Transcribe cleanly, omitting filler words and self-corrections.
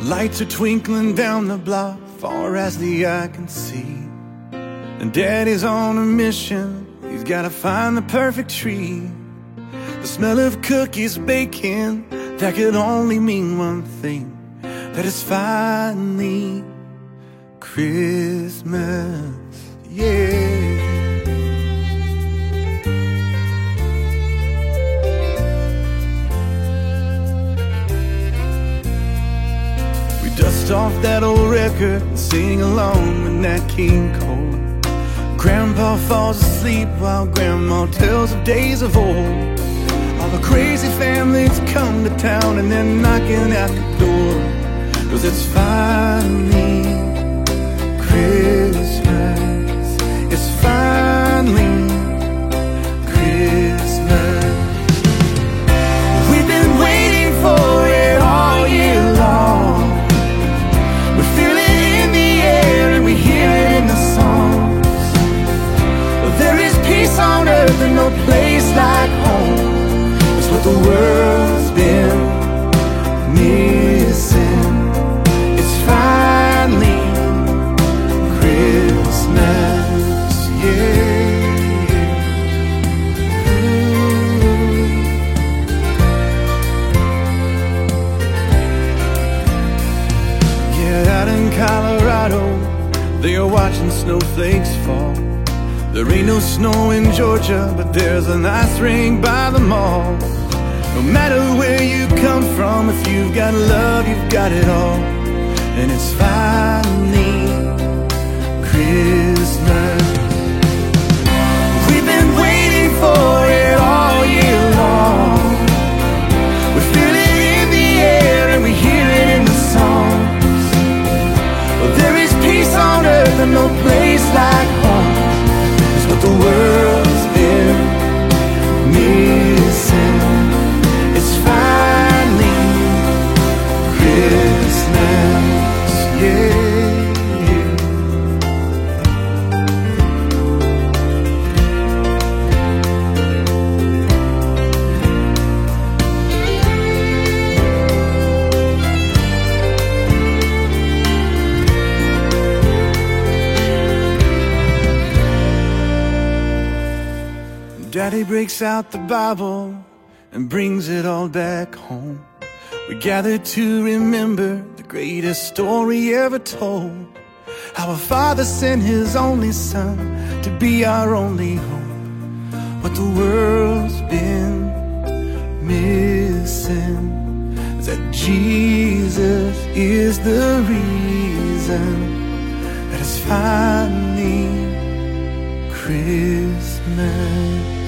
Lights are twinkling down the block, far as the eye can see. And Daddy's on a mission, he's gotta find the perfect tree. The smell of cookies baking, that could only mean one thing, that it's finally Christmas, yeah. Dust off that old record and sing along with Nat King Cole. Grandpa falls asleep while Grandma tells of days of old. All the crazy families come to town and they're knocking at the door, 'cause it's finally Christmas. It's finally Christmas. We've been waiting for it all year long. We hear it in the songs. There is peace on earth and no place like home. It's what the world's been missing. It's finally Christmas, yeah. Yeah, out in Colorado, they are watching snowflakes fall. There ain't no snow in Georgia, but there's a nice ring by the mall. No matter where you come from, if you've got love, you've got it all. And it's finally Christmas. We've been waiting for it all year long. We feel it in the air and we hear it in the songs. There is peace on earth and no place like home. It's what the world's been missing. It's finally Christmas, yeah. Daddy breaks out the Bible and brings it all back home. We gather to remember the greatest story ever told. How a father sent his only son to be our only hope. What the world's been missing is that Jesus is the reason that it's finally Christmas.